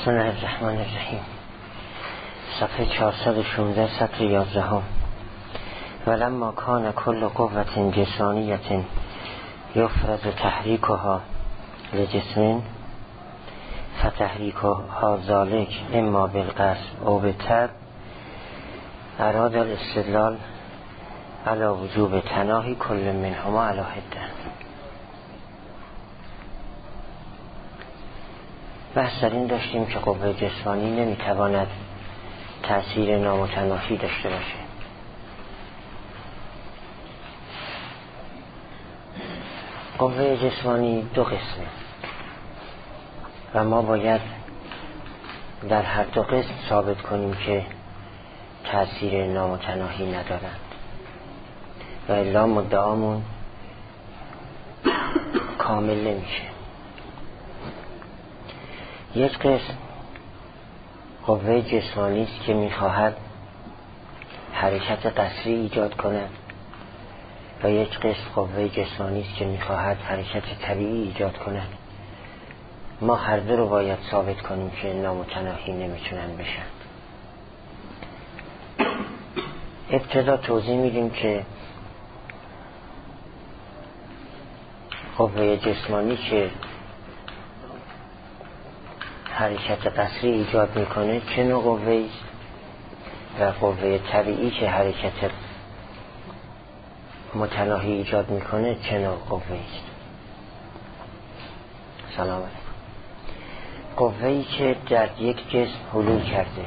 بسم الله الرحمن الرحیم. صفحه 416 سطر 11. ولما کان کل قوة جسانیة یفرض تحریکها لجسم فتحریکها ذالک اما بالقصد او بالطبع، اراد الاستدلال علی وجوب تناهی کل منهما علی حده. بحث در این داشتیم که قوه جسمانی نمیتواند تأثیر نامتناهی داشته باشه. قوه جسمانی دو قسمه و ما باید در هر دو قسم ثابت کنیم که تأثیر نامتناهی ندارند و الا مدعامون کامل نمیشه. یک قسم قوه جسمانی است که میخواهد حرکت قصری ایجاد کند و یک قسم قوه جسمانی است که میخواهد حرکت طبیعی ایجاد کند. ما هر دو رو باید ثابت کنیم که نامتناهی نمیتونن بشن. ابتدا توضیح میدیم که قوه جسمانی که حرکت قصری ایجاد میکنه چه نوع قوه است و قوه طبیعی که حرکت متناهی ایجاد میکنه چه نوع قوه است. سلام علیکم. قوه‌ای که در یک جسم حلول کرده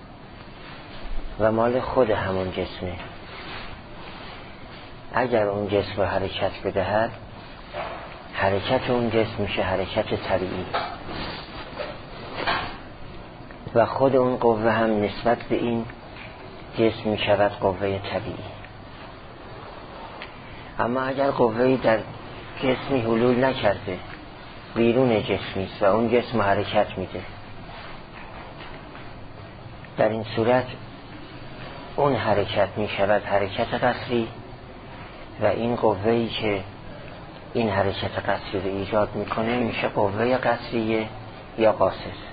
و مال خود همون جسمه، اگر اون جسم رو حرکت بدهد، حرکت اون جسم میشه حرکت طبیعی و خود اون قوه هم نسبت به این جسم می شود قوه طبیعی. اما اگر قوه‌ای در جسمی حلول نکرده، بیرون جسمی است و اون جسم حرکت میده، در این صورت اون حرکت می شود حرکت قصری و این قوه‌ای که این حرکت قصری رو ایجاد میکنه میشه قوه قصریه یا قاصر.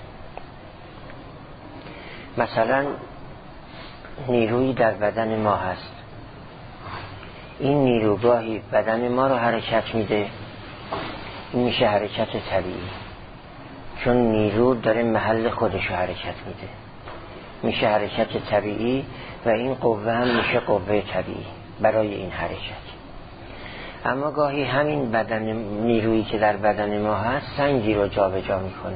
مثلا نیرویی در بدن ما هست، این نیروگاهی بدن ما رو حرکت میده، این میشه حرکت طبیعی، چون نیرو داره محل خودش رو حرکت میده، میشه حرکت طبیعی و این قوه هم میشه قوه طبیعی برای این حرکت. اما گاهی همین بدن نیرویی که در بدن ما هست سنگی رو جابجا میکنه،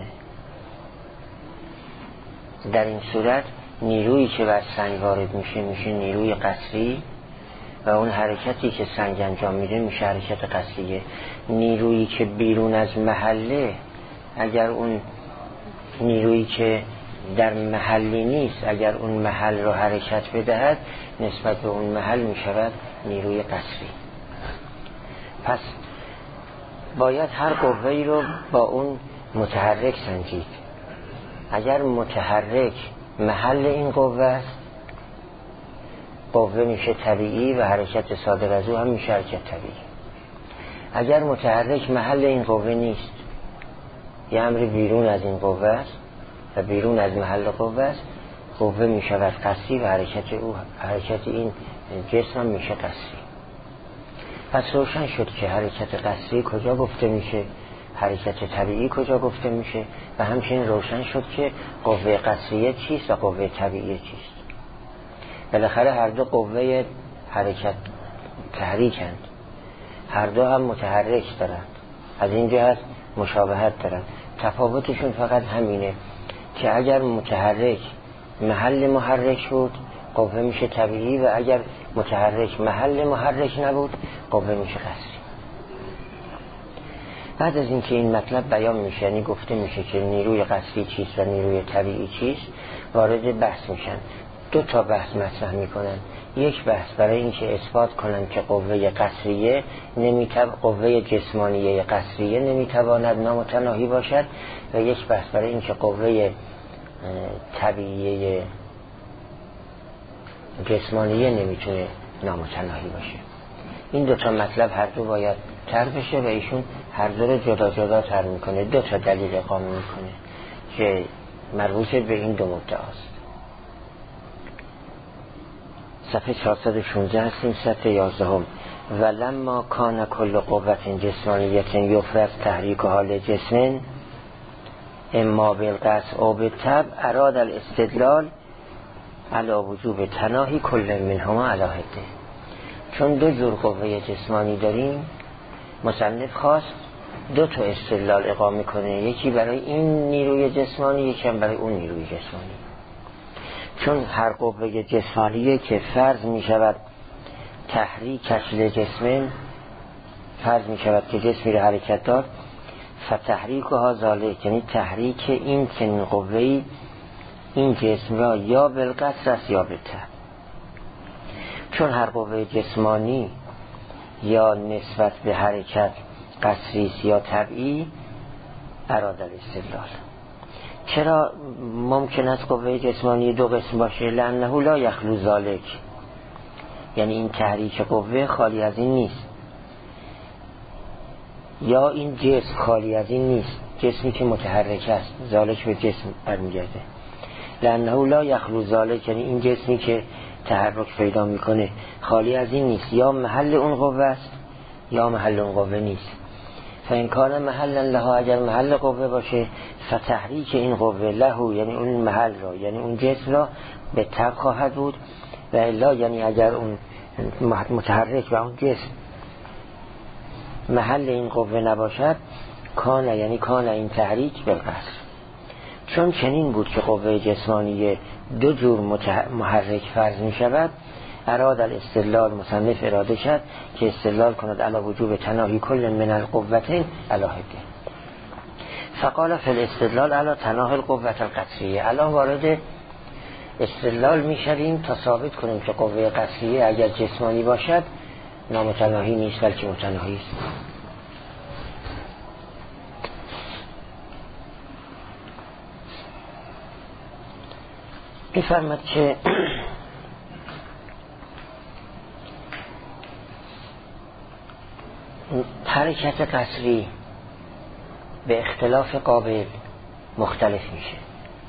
در این صورت نیرویی که بر سنگ وارد میشه میشه نیروی قصری و اون حرکتی که سنگ انجام میده میشه حرکت قصریه. نیرویی که بیرون از محله، اگر اون نیرویی که در محلی نیست اگر اون محل رو حرکت بدهد، نسبت به اون محل میشود نیروی قصری. پس باید هر قوه‌ای رو با اون متحرک سنجید. اگر متحرک محل این قوه است، قوه میشه طبیعی و حرکت صادر از او هم میشه حرکت طبیعی. اگر متحرک محل این قوه نیست، یه امر بیرون از این قوه است و بیرون از محل قوه است، قوه میشود قصری و حرکت این جسم هم میشه قصری. پس روشن شد که حرکت قصری کجا گفته میشه، حرکت طبیعی کجا گفته میشه و همچنین روشن شد که قوه قصریه چیست و قوه طبیعی چیست. بالاخره هر دو قوه حرکت تحریکند، هر دو هم متحرک دارند، از این جهت مشابهت دارند. تفاوتشون فقط همینه که اگر متحرک محل محرک بود قوه میشه طبیعی و اگر متحرک محل محرک نبود قوه میشه قصری. بعد از اینکه این مطلب بیان میشه، یعنی گفته میشه که نیروی قصری چیست و نیروی طبیعی چیست، وارد بحث میشن. دو تا بحث مطرح میکنن. یک بحث برای اینکه اثبات کنن که قوه قصریه قوه جسمانیه قصریه نمیتواند نامتناهی باشد و یک بحث برای اینکه قوه طبیعی جسمانیه نمیتونه نامتناهی باشه. این دو تا مطلب هر دو باید طرح بشه و ایشون هر دو رو جدا جدا طرح میکنه. دو تا دلیل اقامه میکنه که مربوط به این دو مدعاست. صفحه 416 هستیم. صفحه 11 ولما کان کل قوت جسمانیت یفرض تحریک حال جسم اما بالقصد او بالطبع اراد الاستدلال علی وجوب تناهی کل منهما علی حده. چون دو جور قوه جسمانی داریم، مصنف خواست دو تا استدلال اقامه کنه، یکی برای این نیروی جسمانی، یکی هم برای اون نیروی جسمانی. چون هر قوه جسمانیه که فرض می شود تحریکش لجسم، فرض می شود که جسمی رو حرکت داد، فتحریک ها ذالک، یعنی تحریک این چنین قوهی این جسم را یا بالقصد است یا بالطبع. چون هر قوه جسمانی یا نسبت به حرکت قصری یا طبعی، اراد الاستدلال. چرا ممکن است قوه جسمانی دو قسم باشه؟ لانه لا یخلو ذالک، یعنی این تحریک قوه خالی از این نیست، یا این جسم خالی از این نیست، جسمی که متحرک است، ذالک به جسم برمیگرده. لانه لا یخلو ذالک، یعنی این جسمی که تحرک پیدا میکنه خالی از این نیست، یا محل اون قوه است یا محل اون قوه نیست. فإن کان محلا لها، اگر محل قوه باشه، فتحریک این قوه له، یعنی اون محل را، یعنی اون جسم را به طبع خواهد بود، و الا یعنی اگر اون متحرک و اون جسم محل این قوه نباشد، کان یعنی کان این تحریک بالقصد. چون چنین بود که قوه جسمانی دو جور محرک فرض می شود، اراد الاستدلال، مصنف اراده شد که استدلال کند علی وجوب تناهی کل من القوتین علی حده. فقال فی الاستدلال علی تناهی القوت القصریه. الان وارد استدلال می شویم تا ثابت کنیم که قوه قصریه اگر جسمانی باشد نامتناهی نیست بلکه متناهی است. می‌فرماید که حرکت قصری به اختلاف قابل مختلف میشه،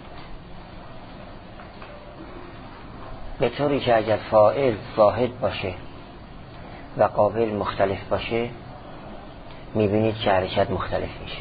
به طوری که اگر فاعل واحد باشه و قابل مختلف باشه میبینید که حرکت مختلف میشه.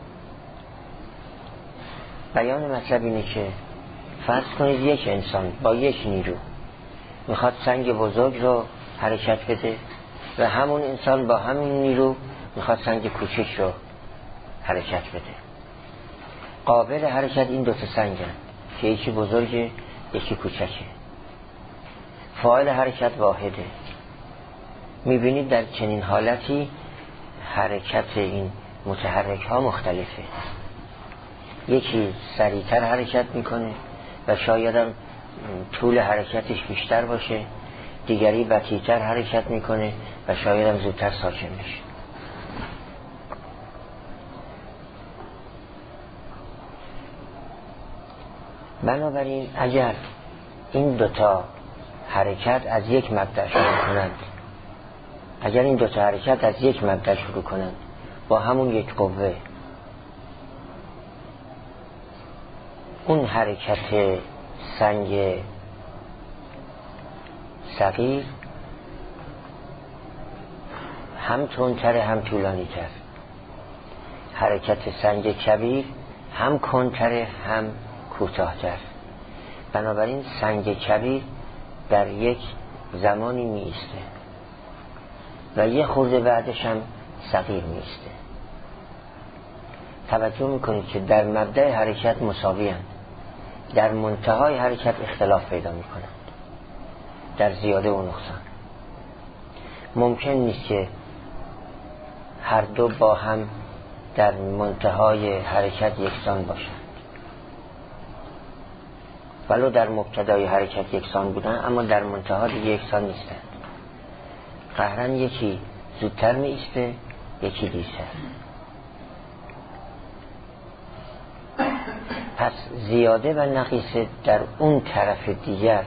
بیان مطلب اینه که فرض کنید یک انسان با یک نیرو میخواد سنگ بزرگ رو حرکت بده و همون انسان با همین نیرو میخواد سنگ کوچک رو حرکت بده. قابل حرکت این دوتا سنگن که یکی بزرگه یکی کوچکه. فاعل حرکت واحده. میبینید در چنین حالتی حرکت این متحرک ها مختلفه. یکی سریعتر حرکت میکنه و شاید هم طول حرکتش بیشتر باشه، دیگری بطی‌تر حرکت میکنه و شاید هم زودتر ساکن میشه. بنابراین اگر این دوتا حرکت از یک مبدأ شروع کنند، اگر این دوتا حرکت از یک مبدأ شروع کنند با همون یک قوه، اون حرکت سنگ صغیر هم تندتر هم طولانی تر، حرکت سنگ کبیر هم کندتر هم کوتاه‌تر. بنابراین سنگ کبیر در یک زمانی می ایسته و یه خورده بعدش هم صغیر می ایسته. توجه میکنید که در مبدأ حرکت مساوی هستند، در منتهای حرکت اختلاف پیدا میکنند، در زیاده و نقصان. ممکن نیست که هر دو با هم در منتهای حرکت یکسان باشند، ولو در مبتدای حرکت یکسان بودن اما در منتها دیگه یکسان نیستند. قهرن یکی زودتر می ایسته یکی دیرتر. پس زیاده و نقیصه در اون طرف دیگر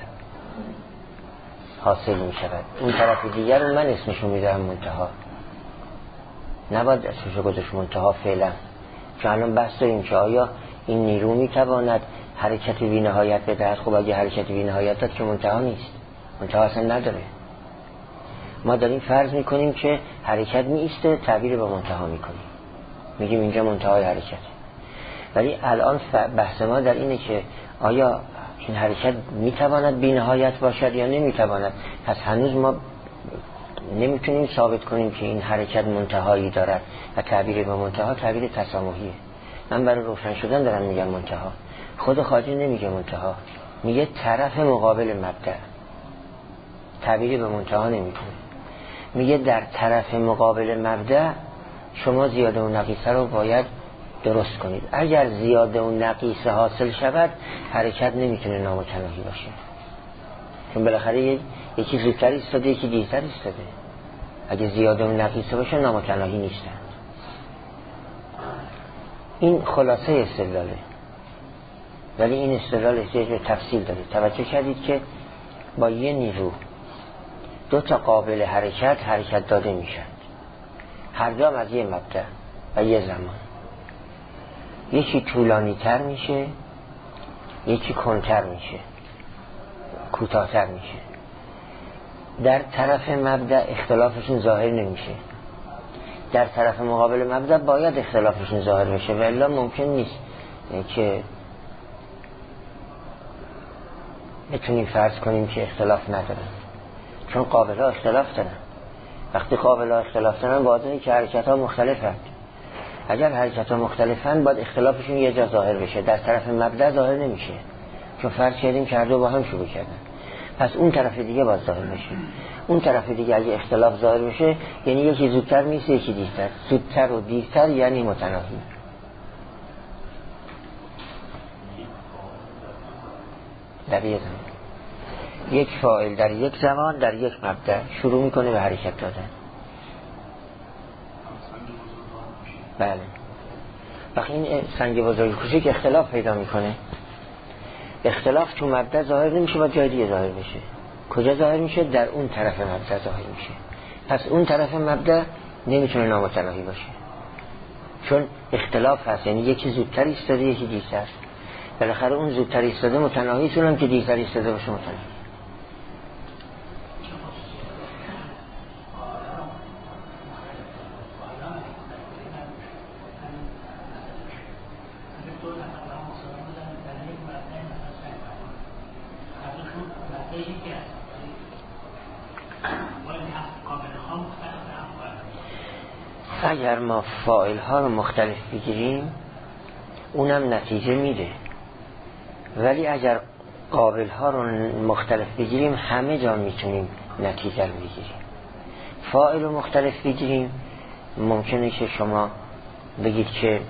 حاصل می شود. اون طرف دیگر رو من اسمشو می دارم منتها، نباید اسمشو گذاشت منتها فعلا. چون الان بحث داریم که آیا این نیرو می تواند حرکت بی نهایت بدهد. خب اگه حرکت بی نهایت داد که منتها نیست، منتها اصلا نداره. ما داریم فرض میکنیم که حرکت میسته، تعبیر به منتها میکنیم، میگیم اینجا منتهای حرکت. ولی الان بحث ما در اینه که آیا این حرکت میتواند بی نهایت باشد یا نمیتواند. پس هنوز ما نمیتونیم ثابت کنیم که این حرکت منتهایی دارد و تعبیر به منتها تعبیر تسامحیه. من برای روشن شدن دارم میگم منتها، خود خواجه نمیگه منتها، میگه طرف مقابل مبدأ، تعبیری به منتها نمیکنه. میگه در طرف مقابل مبدأ شما زیاده و نقیصه رو باید درست کنید. اگر زیاده و نقیصه حاصل شود حرکت نمیتونه نامتناهی باشه، چون بالاخره یکی زودتر ایستاده یکی دیرتر ایستاده. اگه زیاده و نقیصه باشه نامتناهی نیستن. این خلاصه استدلاله، ولی این استدلال احتیاج به تفصیل داره. توجه کردید که با یه نیرو دو تا قابل حرکت داده میشن، هر دو هم از یه مبدأ و یه زمان. یکی طولانی تر میشه، یکی کنتر میشه، کوتاه‌تر میشه. در طرف مبدأ اختلافشون ظاهر نمیشه، در طرف مقابل مبدأ باید اختلافشون ظاهر بشه، و الا ممکن نیست که بتونیم فرض کنیم که اختلاف ندارن، چون قابل‌ها اختلاف دارن. وقتی قابل‌ها اختلاف دارن واضحه که حرکت‌ها مختلفن. اگر حرکت‌ها مختلفن باید اختلافشون یه جا ظاهر بشه، در طرف مبدأ ظاهر نمیشه، چون فرض کردیم که هر دو با هم شروع کردن. پس اون طرف دیگه باید ظاهر بشه. اون طرف دیگه اگه اختلاف ظاهر بشه یعنی یکی زودتر میشه یکی دیرتر، زودتر و دیرتر یعنی متناهی. در یک زمان یک فاعل در یک زمان در یک مبدأ شروع میکنه به حرکت دادن. بله. وقتی این سنگ بزرگ کوچک اختلاف پیدا میکنه، اختلاف تو مبدأ ظاهر نمیشه و جای دیگه ظاهر بشه. کجا ظاهر میشه؟ در اون طرف مبدأ ظاهر میشه. پس اون طرف مبدأ نمیتونه نامتناهی باشه، چون اختلاف هست، یعنی یکی زودتر ایستاده یکی دیرتر. بالاخره اون زودتر ایستاده متناهی، چون هم که دیرتر ایستاده باشه متناهی. اگر ما فاعل ها رو مختلف بگیریم اونم نتیجه میده، ولی اگر قابل ها رو مختلف بگیریم همه جا میتونیم نتیجه رو بگیریم. فاعل رو مختلف بگیریم ممکنه که شما بگید که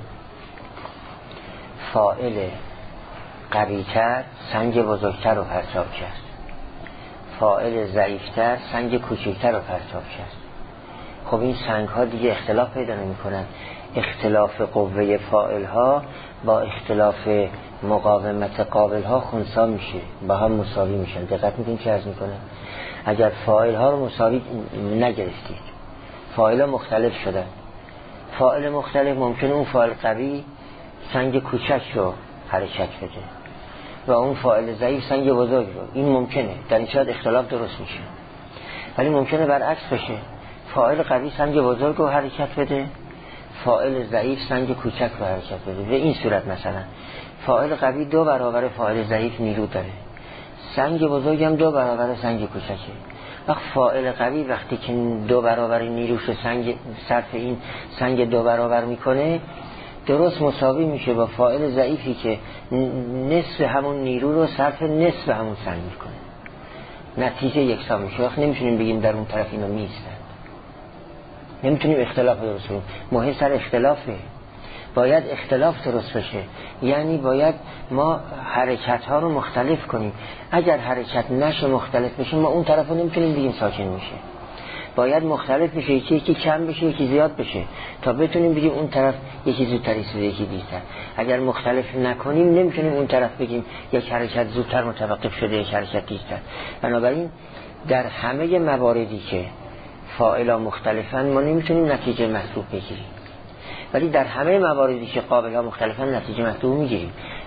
فاعل قوی‌تر سنگ بزرگتر رو پرتاب کرد، فاعل ضعیف‌تر سنگ کوچکتر رو پرتاب کرد. خب این سنگ ها دیگه اختلاف پیدا نمی کنن. اختلاف قوه فاعل ها با اختلاف مقاومت قابل ها خنثی میشه، با هم مساوی میشن. دقت میکنید چه عرض میکنه؟ اگر فاعل ها رو مساوی نگرفتید، فاعل ها مختلف شدن، فاعل مختلف ممکنه اون فاعل قوی سنگ کوچک رو حرکت بده و اون فاعل ضعیف سنگ بزرگ رو. این ممکنه، در این صورت اختلاف درست میشه. ولی ممکنه برعکس بشه، فاعل قوی سنگ بزرگ رو حرکت بده، فاعل ضعیف سنگ کوچک رو حرکت بده. به این صورت مثلا فاعل قوی 2 برابر فاعل ضعیف نیرو داره، سنگ بزرگ هم 2 برابر سنگ کوچکه. وقت فاعل قوی وقتی که 2 برابر نیروش صرف این سنگ 2 برابر میکنه، درست مساوی میشه با فاعل ضعیفی که نصف همون نیرو رو صرف نصف همون سنگ میکنه. نتیجه یکسان میشه. وقت نمیتونیم بگیم در اون طرف اینا میستن، نمیتونیم اختلاف درست کنیم. مهم سر اختلافه، باید اختلاف درست بشه، یعنی باید ما حرکت ها رو مختلف کنیم. اگر حرکت نشه مختلف بشه ما اون طرف رو نمیتونیم بگیم ساکن میشه، باید مختلف بشه، یکی کم بشه یکی زیاد بشه تا بتونیم بگیم اون طرف یکی زودتر ایستاده یکی دیرتر. اگر مختلف نکنیم نمیتونیم اون طرف بگیم یک حرکت زودتر متوقف شده یک حرکت دیرتر. بنابراین در همه مواردی که فاعلا مختلفن ما نمیتونیم نتیجه مطلوب بگیریم، ولی در همه مواردی که قابل ها مختلفن نتیجه مطلوب میگیریم.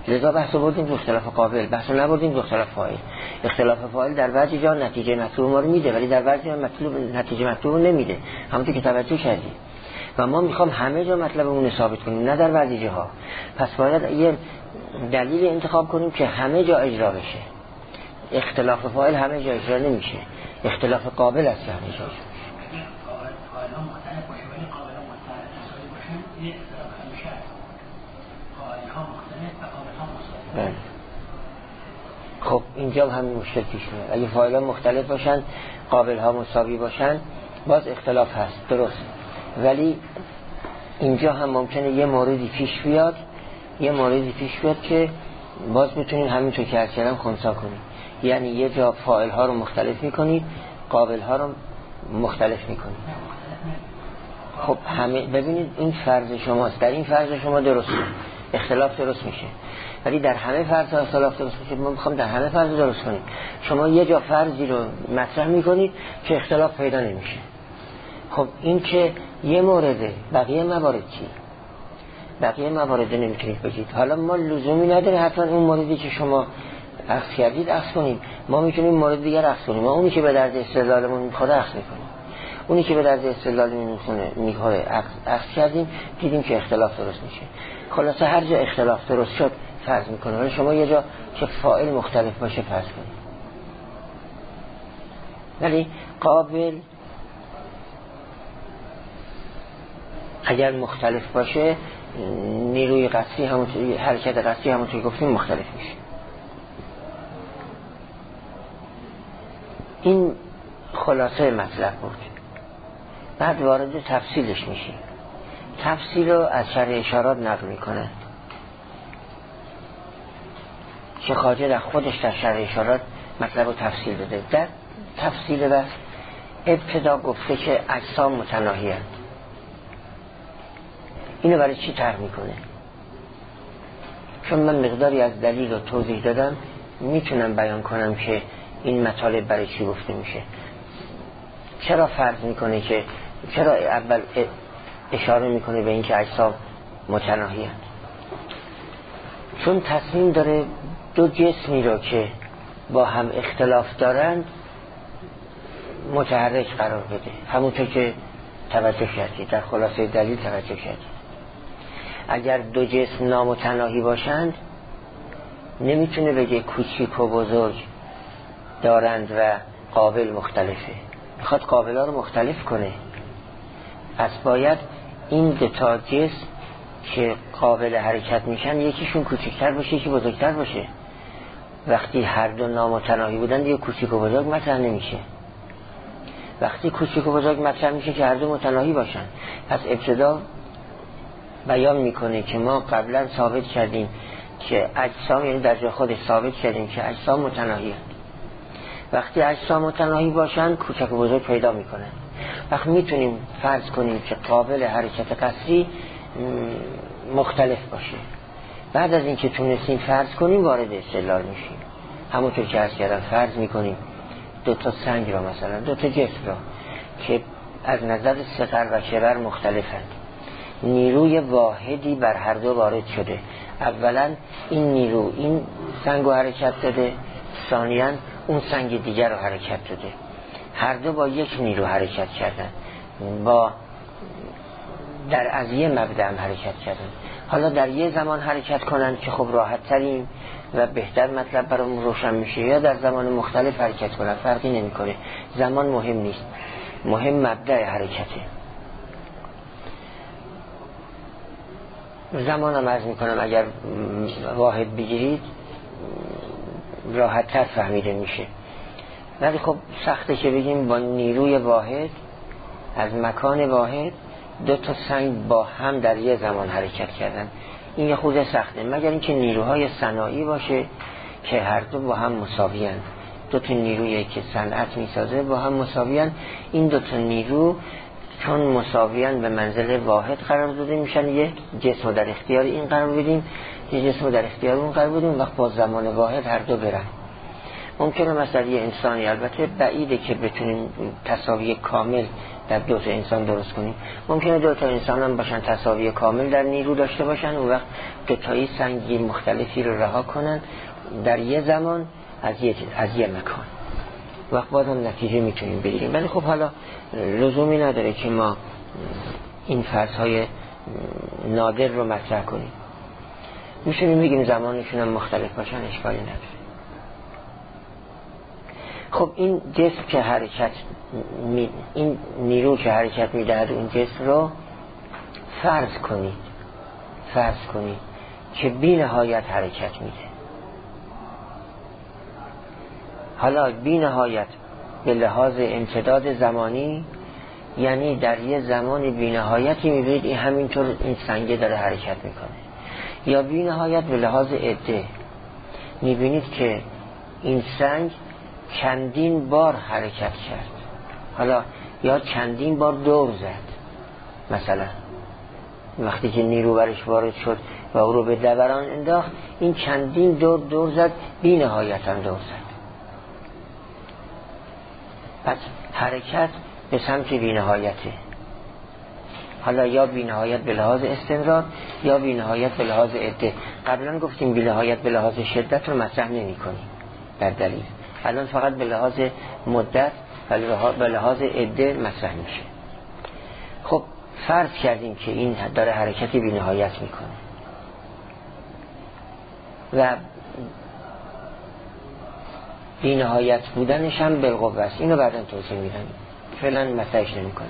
لذا بحث بردیم تو اختلاف قابل، بحث نبردیم تو اختلاف فاعل. اختلاف فاعل در بعضی جا نتیجه مطلوب ما رو میده، ولی در بعضی جا نتیجه مطلوب رو نمیده، همونطور که توجه کردیم. و ما میخوام همه جا مطلبمون ثابت کنیم، نه در بعضی جاها. پس باید یه دلیل انتخاب کنیم که همه جا اجرا بشه. اختلاف فاعل همه جا اجرا نمیشه، اختلاف قابل است همه جا. خب اینجا هم همین مشکل پیش میاد. اگه فاعل‌ها مختلف باشن، قابل‌ها مساوی باشن، باز اختلاف هست، درست. ولی اینجا هم ممکنه یه موردی پیش بیاد که باز میتونیم همینطور که عرض کردم خنثی کنیم. یعنی یه جا فاعل‌ها رو مختلف میکنید، قابل‌ها رو مختلف میکنید. خب همه ببینید این فرض شماست، در این فرض شما درسته، اختلاف درست میشه. ولی در همه فرض اختلاف درست میشه. ما میخوام در همه فرض درست کنیم. شما یه جا فرضی رو مطرح میکنید که اختلاف پیدا نمیشه. خب این که یه مورده، بقیه موارد چی؟ بقیه موارد نمیتونید بگید. حالا ما لزومی نداره حتما اون موردی که شما عکس کردید عکس کنیم. ما میتونیم مورد دیگر عکس کنیم. ما اونی که به درد استدلالمون میخوره عکس میکنیم. اونی که به درد استدلالمون میخوره عکس کردیم، دیدیم که اختلاف درست میشه. خلاصه هر جا اختلاف درست شد فرض میکنه. ولی شما یه جا که فاعل مختلف باشه فرض کنید. ولی قابل اگر مختلف باشه، نیروی قطعی همونطوری، حرکت قطعی همونطوری گفتیم مختلف میشه. این خلاصه مطلب بود. بعد وارد تفصیلش میشیم. تفصیل رو از شرح اشارات نقل میکنه که خواجه در خودش در شرح اشارات مطلب رو تفصیل داده. در تفصیل بس ابتدا گفته که اجسام متناهی هستند. اینو برای چی طرح میکنه؟ چون من مقداری از دلیل رو توضیح دادم، میتونم بیان کنم که این مطالب برای چی گفته میشه. چرا فرض میکنه که چرا اول اشاره میکنه به این که اجسام متناهی هستند؟ چون تصمیم داره دو جسمی رو که با هم اختلاف دارند متحرک قرار بده. همونطور که توجه کردید، در خلاصه دلیل توجه کردید. اگر دو جسم نامتناهی باشند نمیتونه بگه کوچیک و بزرگ دارند و قابل مختلفه. میخواد قابل‌ها رو مختلف کنه. پس باید این دو تا جسم که قابل حرکت میشن یکیشون کوچکتر باشه یکی بزرگتر باشه. وقتی هر دو نامتناهی بودن دیگه کوچیک و بزرگ مطرح نمیشه. وقتی کوچیک و بزرگ مطرح میشه که هر دو متناهی باشن. پس ابتدا بیان میکنه که ما قبلا ثابت کردیم که اجسام، یعنی در جای خودش ثابت کردیم که اجسام متناهی هستند. وقتی اجسام متناهی باشن کوچک و بزرگ پیدا میکنن. وقت میتونیم فرض کنیم که قابل حرکت قصری مختلف باشه. بعد از اینکه تونستیم فرض کنیم وارد استدلال میشیم. همونطور که عرض کردم فرض میکنیم دو تا سنگ را، مثلا دو تا جسم را که از نظر صغر و کبر مختلفند، نیروی واحدی بر هر دو وارد شده. اولا این نیرو این سنگ رو حرکت داده، ثانیاً اون سنگ دیگر رو حرکت داده. هر دو با یک نیرو حرکت کردن، با در از یه مبدأ هم حرکت کردن. حالا در یه زمان حرکت کنن که خب راحت ترین و بهتر مطلب برامون روشن میشه، یا در زمان مختلف حرکت کنن، فرقی نمیکنه. زمان مهم نیست، مهم مبدأ حرکته. زمان هم عرض میکنم اگر واحد بگیرید راحت تر فهمیده میشه. ولی خب سخته که بگیم با نیروی واحد از مکان واحد دو تا سنگ با هم در یه زمان حرکت کردن. این یه خود سخته، مگر اینکه نیروهای صناعی باشه که هر دو با هم مساوی هستند. دو تا نیرویی که صنعت میسازه با هم مساوی هستند. این دو تا نیرو چون مساویان به منزل واحد قرار داده میشن. یه جسم در اختیار این قرار بدیم، یه جسم در اختیار اون قرار بدیم، وقت با زمان واحد هر دو برن. ممکنه مثلا یه انسانی، البته بعیده که بتونیم تساوی کامل در دو تا انسان درست کنیم. ممکنه دو تا انسان هم باشن تساوی کامل در نیرو داشته باشن، اون وقت دو تایی سنگی مختلفی رو رها کنن در یه زمان از یه مکان، وقت بازم نتیجه میتونیم بگیریم. ولی خب حالا لزومی نداره که ما این فرض‌های نادر رو مطرح کنیم. میشونیم بگیم زمانشون هم مختلف باشن، اشکالی نداره. خب این جسم که حرکت این نیرو که حرکت میدهد این جسم رو فرض کنید که بی نهایت حرکت میده. حالا بی نهایت به لحاظ امتداد زمانی، یعنی در یه زمان بی نهایتی میبینید این همینطور این سنگه داره حرکت میکنه، یا بی نهایت به لحاظ عده میبینید که این سنگ چندین بار حرکت کرد، حالا یا چندین بار دور زد. مثلا وقتی که نیرو برش وارد شد و او رو به دوران انداخت، این چندین دور زد، بی نهایت هم دور زد. پس حرکت به سمت بی نهایته، حالا یا بی نهایت به لحاظ استمرار یا بی نهایت به لحاظ عده. قبلا گفتیم بی نهایت به لحاظ شدت رو مطرح نمی کنیم در دلیل، الان فقط به لحاظ مدت و به لحاظ عده مطرح میشه. خب فرض کردیم که این داره حرکت بی نهایت میکنه و بی نهایت بودنش هم بالقوه است. اینو بعداً توضیح میدم، فعلا مطرحش نمیکنم.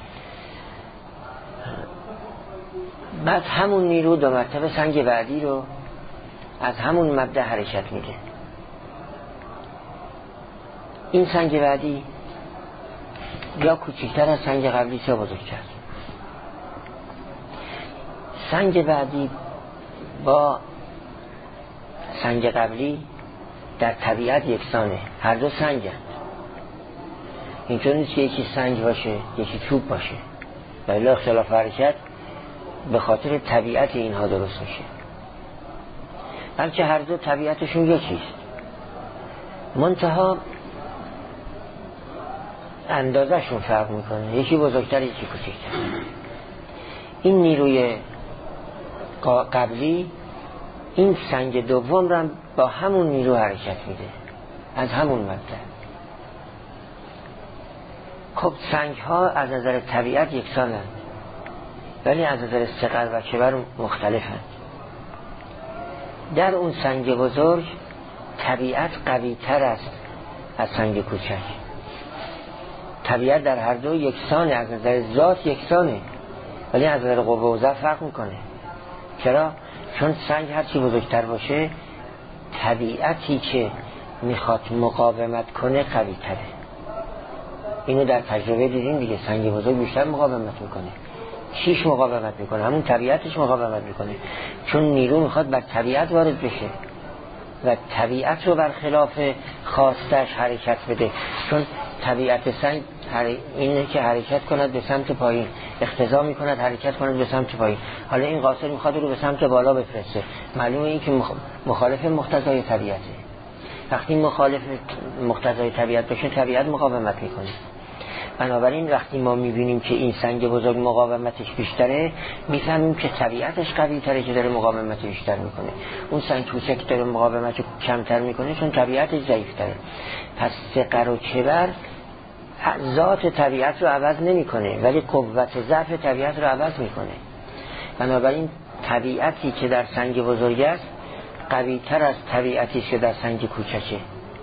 بعد همون نیرو دو مرتبه سنگ بعدی رو از همون مبدأ حرکت میده. این سنگ بعدی یا کوچکتر از سنگ قبلی یا بزرگتر. سنگ بعدی با سنگ قبلی در طبیعت یکسانه، هر دو سنگند. اینطور نیست که یکی سنگ باشه یکی چوب باشه، ولی اختلاف حرکت به خاطر طبیعت اینها درست میشه، بلکه هر دو طبیعتشون یکیست، منتها اندازهشون فرق میکنه، یکی بزرگتر یکی کوچکتر. این نیروی قبلی این سنگ دوم رو با همون نیرو حرکت میده از همون مبدأ. خب سنگ ها از نظر طبیعت یکسانند ولی از نظر ثقل و کبر مختلفند. در اون سنگ بزرگ طبیعت قوی تر است از سنگ کوچک. طبیعت در هر دو یکسانه، از نظر ذات یکسانه، ولی از نظر قوه و ضعف فرق میکنه. چرا؟ چون سنگ هرچی بزرگتر باشه طبیعتی که میخواد مقاومت کنه قوی تره. اینو در تجربه دیدیم دیگه، سنگ بزرگ بیشتر مقاومت میکنه. چیش مقاومت میکنه؟ همون طبیعتش مقاومت میکنه، چون نیرو میخواد بر طبیعت وارد بشه و طبیعت رو برخلاف خواستش حرکت بده. چون طبیعت سنگ اینه که حرکت کند به سمت پایین، اقتضا میکند حرکت کند به سمت پایین. حالا این قاصر میخواد رو به سمت بالا بفرسته، معلومه این که مخالف مقتضای طبیعته. وقتی مخالف مقتضای طبیعت بشه طبیعت مقاومت میکنه. بنابراین وقتی ما میبینیم که این سنگ بزرگ مقاومتش بیشتره، میفهمیم که طبیعتش قوی تره که داره مقاومت بیشتر میکنه. اون سنگ کوچک داره مقاومت کمتر میکنه چون طبیعتش ضعیف تره. پس ثقل و کبر ذات طبیعت رو عوض نمیکنه ولی قوت ضعف طبیعت رو عوض میکنه. بنابراین طبیعتی که در سنگ بزرگ است قوی تر از طبیعتی که در سنگ کوچکه.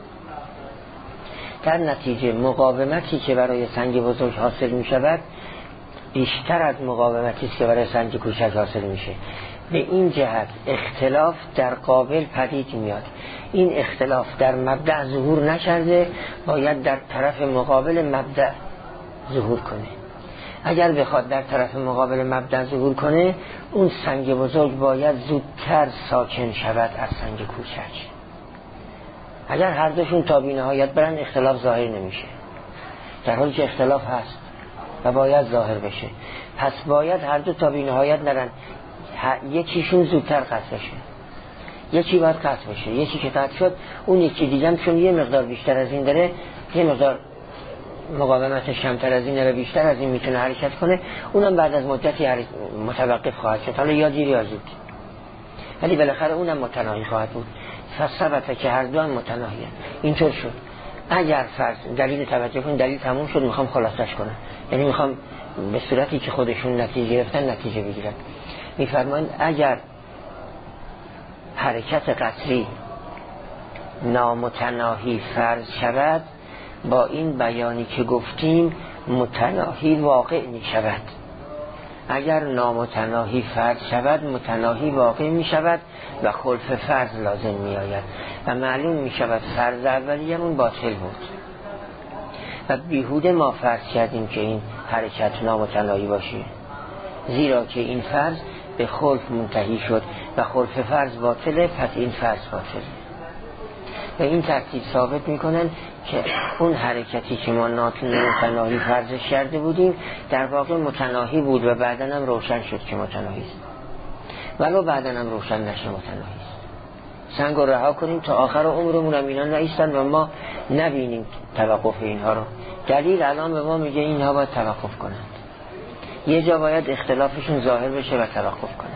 در نتیجه مقاومتی که برای سنگ بزرگ حاصل می شود بیشتر از مقاومتی که برای سنگ کوچک حاصل میشه. به این جهت اختلاف در قابل پدید میاد. این اختلاف در مبدأ ظهور نکرده، باید در طرف مقابل مبدأ ظهور کنه. اگر بخواد در طرف مقابل مبدأ ظهور کنه، اون سنگ بزرگ باید زودتر ساکن شود از سنگ کوچک. اگر هر دوشون تا بی نهایت برن اختلاف ظاهر نمیشه، در حالی که اختلاف هست و باید ظاهر بشه. پس باید هر دو تا بی نهایت نرن، یکیشون زودتر قطع بشه، یکی باید قطع بشه. یکی که قطع شد اون یکی دیگه چون یه مقدار بیشتر از این داره یه مقدار مقاومتش کمتر از اینه و بیشتر از این میتونه حرکت کنه، اونم بعد از مدتی متوقف خواهد شد، حالا یا دیر یا زود، ولی بالاخره اونم متناهی خواهد بود. فثبت که هر دو متناهیه. اینطور شد. اگر فرض دلیل توجه کن، دلیل تموم شد، میخوام خلاصش کنم، یعنی میخوام به صورتی که خودشون نتیجه گرفتن نتیجه بگیرن. میفرمایند اگر حرکت قطری نامتناهی فرض شود، با این بیانی که گفتیم متناهی واقع می شود. اگر نامتناهی فرض شود متناهی واقع می شود و خلف فرض لازم می آید و معلوم می شود فرض اولیه‌مون باطل بود و بیهوده ما فرض کردیم که این حرکت نامتناهی باشه، زیرا که این فرض به خلف منتهی شد و خلف فرض باطله، پس این فرض باطله. و این ترتیب ثابت میکنن که اون حرکتی که ما نامتناهی فرضش کرده بودیم در واقع متناهی بود و بعداً هم روشن شد که متناهی است، ولو بعداً هم روشن نشه متناهی است. سنگ رو رها کنیم تا آخر عمرمون هم اینا نایستن و ما نبینیم توقف اینها رو. دلیل الان به ما میگه اینها باید توقف کنند، یه جا باید اختلافشون ظاهر بشه و توقف کنند.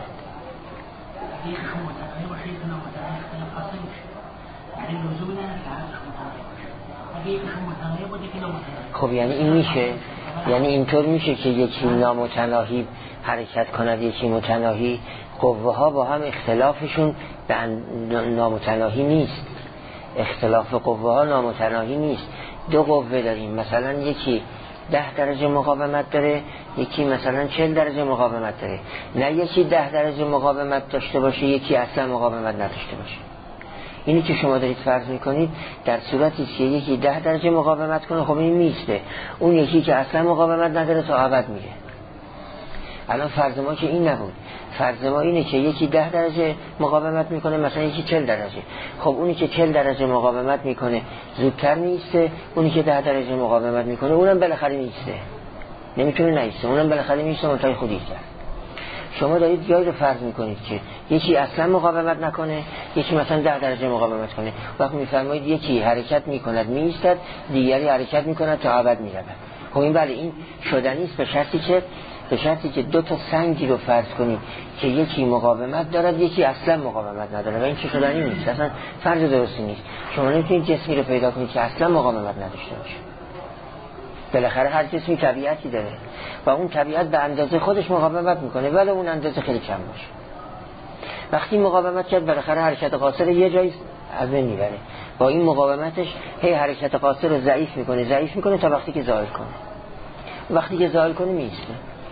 خب یعنی این میشه، یعنی اینطور میشه که یکی نامتناهی حرکت کند یکی متناهی، قوه ها با هم اختلافشون به نامتناهی نیست، اختلاف قوه ها نامتناهی نیست. دو قوه داریم، مثلا یکی 10 درجه مقاومت داره، یکی مثلا 40 درجه مقاومت داره، نه یکی 10 درجه مقاومت داشته باشه یکی اصلا مقاومت نداشته باشه. اینی که شما دارید فرض میکنید در صورتی که یکی 10 درجه مقاومت کنه، خب این میسته، اون یکی که اصلا مقاومت نداره تا ابد میره. الان فرض ما که این نبود، فرض ما اینه که یکی 10 درجه مقاومت میکنه، مثلا یکی 40 درجه. خب اونی که 40 درجه مقاومت میکنه زودتر میسته، اونی که 10 درجه مقاومت میکنه اونم بالاخره میسته، نمیتونه نیسته، اونم بالاخره میسته منتهای خودی کرد. شما دارید جایی رو فرض میکنید که یکی اصلا مقاومت نکنه، یکی مثلا 10 درجه مقاومت کنه، وقت میفرمایید یکی حرکت میکند میایستد، دیگری حرکت میکند تا ابد میرود. خب این بله این شدنی است، به شرطی که دو تا سنگی رو فرض کنید که یکی مقاومت دارد یکی اصلا مقاومت نداره، و این چه شدنی نیست، اصلا فرض درستی نیست. شما نمیتونید جسمی رو پیدا کنید که اصلا مقاومت نداشته باشه. بالاخره هر جسمی طبیعتی داره و اون طبیعت به اندازه خودش مقاومت میکنه، ولی اون اندازه خیلی کم باشه. وقتی مقاومت کرد بالاخره حرکت قاصر یه جایی از بین میبره، با این مقاومتش هی حرکت قاصر رو ضعیف میکنه تا وقتی که زائل کنه. وقتی که زائل کنه میسته.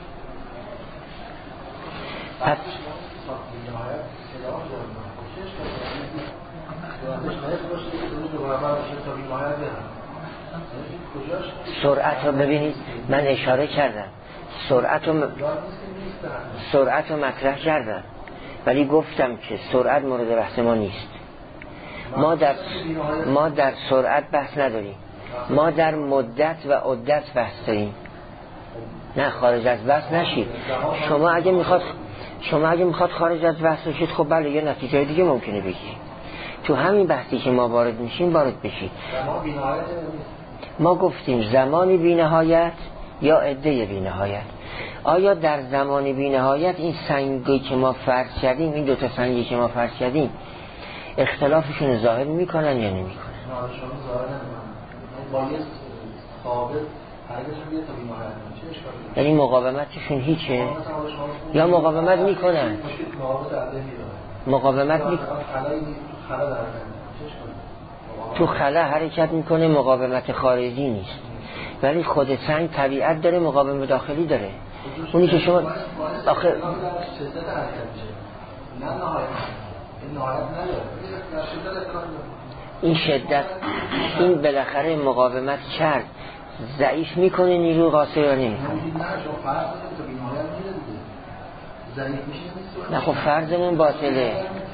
پس سرعت رو ببینید، من اشاره کردم سرعت رو مطرح کردم، ولی گفتم که سرعت مورد بحث ما نیست. ما در سرعت بحث نداریم، ما در مدت و عدت بحث داریم. نه خارج از بحث نشید. شما اگه میخواد خارج از بحث بشید، خب بله یه نتیجه دیگه ممکنه بگیرید. تو همین بحثی که ما وارد میشیم وارد بشید. ما گفتیم زمانی بی نهایت یا عده بی نهایت. آیا در زمانی بی نهایت این سنگی که ما فرض کردیم، این دو تا سنگی که ما فرض کردیم اختلافشون ظاهر میکنن یا نمیکنن؟ یعنی مقاومتشون هیچه یا مقاومت میکنن؟ تو خلا حرکت میکنه، مقاومت خارجی نیست، ولی خود سنگ طبیعت داره، مقاومت داخلی داره. اونی که شما آخه این شدت، این بالاخره مقاومت کرد ضعیف میکنه نیروی قاصر یا نمیکنه؟ نه خب فرضمون باطله.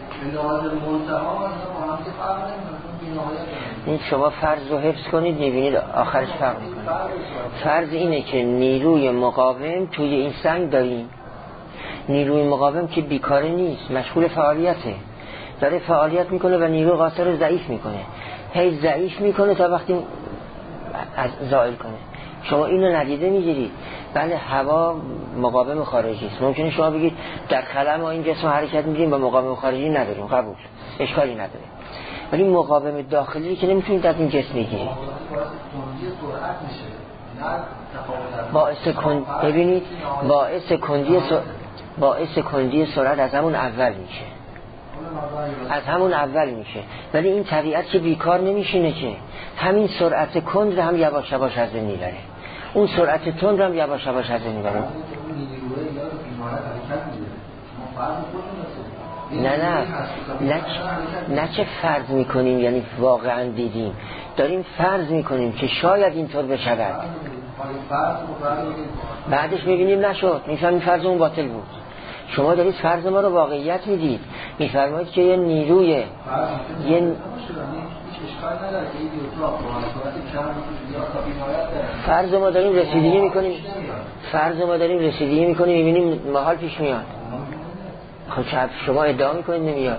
این شما فرض رو حفظ کنید میبینید آخرش فرق میکنه. فرض اینه که نیروی مقاوم توی این سنگ داریم، نیروی مقاوم که بیکاره نیست، مشغول فعالیته، داره فعالیت میکنه و نیروی قاصر رو ضعیف میکنه، هی ضعیف میکنه تا وقتی از زائل کنه. شما اینو ندیده میگیرید. بله هوا مقاوم خارجی است. ممکنه شما بگید در خلا ما این جسم حرکت میدیم با مقاوم خارجی نداریم، قبول، اشکالی نداره. ولی مقاوم داخلی که نمیتونید از این جسم بگیرید. ببینید باعث کندی سرعت از همون اول میشه. ولی این طبیعت که بیکار نمیشینه که همین سرعت کند هم یواش یواش از بین میبره، اون سرعت تند هم یواش یواش از بین میبره. نه چه فرض میکنیم یعنی واقعا دیدیم، داریم فرض میکنیم که شاید اینطور بشود، بعدش میبینیم نشد، میفهمیم فرض اون باطل بود. شما دارید فرض ما رو واقعیت میدید، میفرمایید که یه نیروی فرض ما داریم رسیدگی میکنیم میبینیم محال پیش میاد. خب شما ادعا میکنید نمیاد.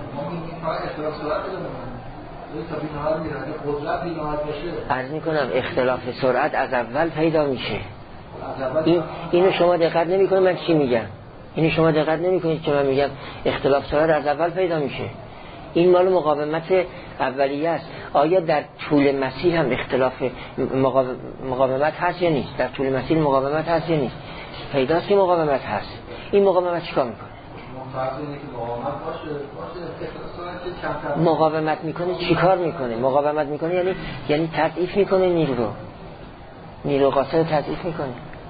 عرض میکنم اختلاف سرعت از اول پیدا میشه. اینو شما دقت نمیکنید من چی میگم. اینو شما دقت نمیکنید که من میگم اختلاف سرعت از اول پیدا میشه. این مال مقاومت اولیه است. آیا در طول مسیر هم اختلاف مقاومت هست یا نیست؟ در طول مسیر مقاومت هست یا نیست؟ پیداست که مقاومت هست. این مقاومت چیکار میکنه؟ مقاومت میکنه چیکار میکنه؟ مقاومت میکنه یعنی تضعیف میکنه نیرو قاصر تضعیف میکنه.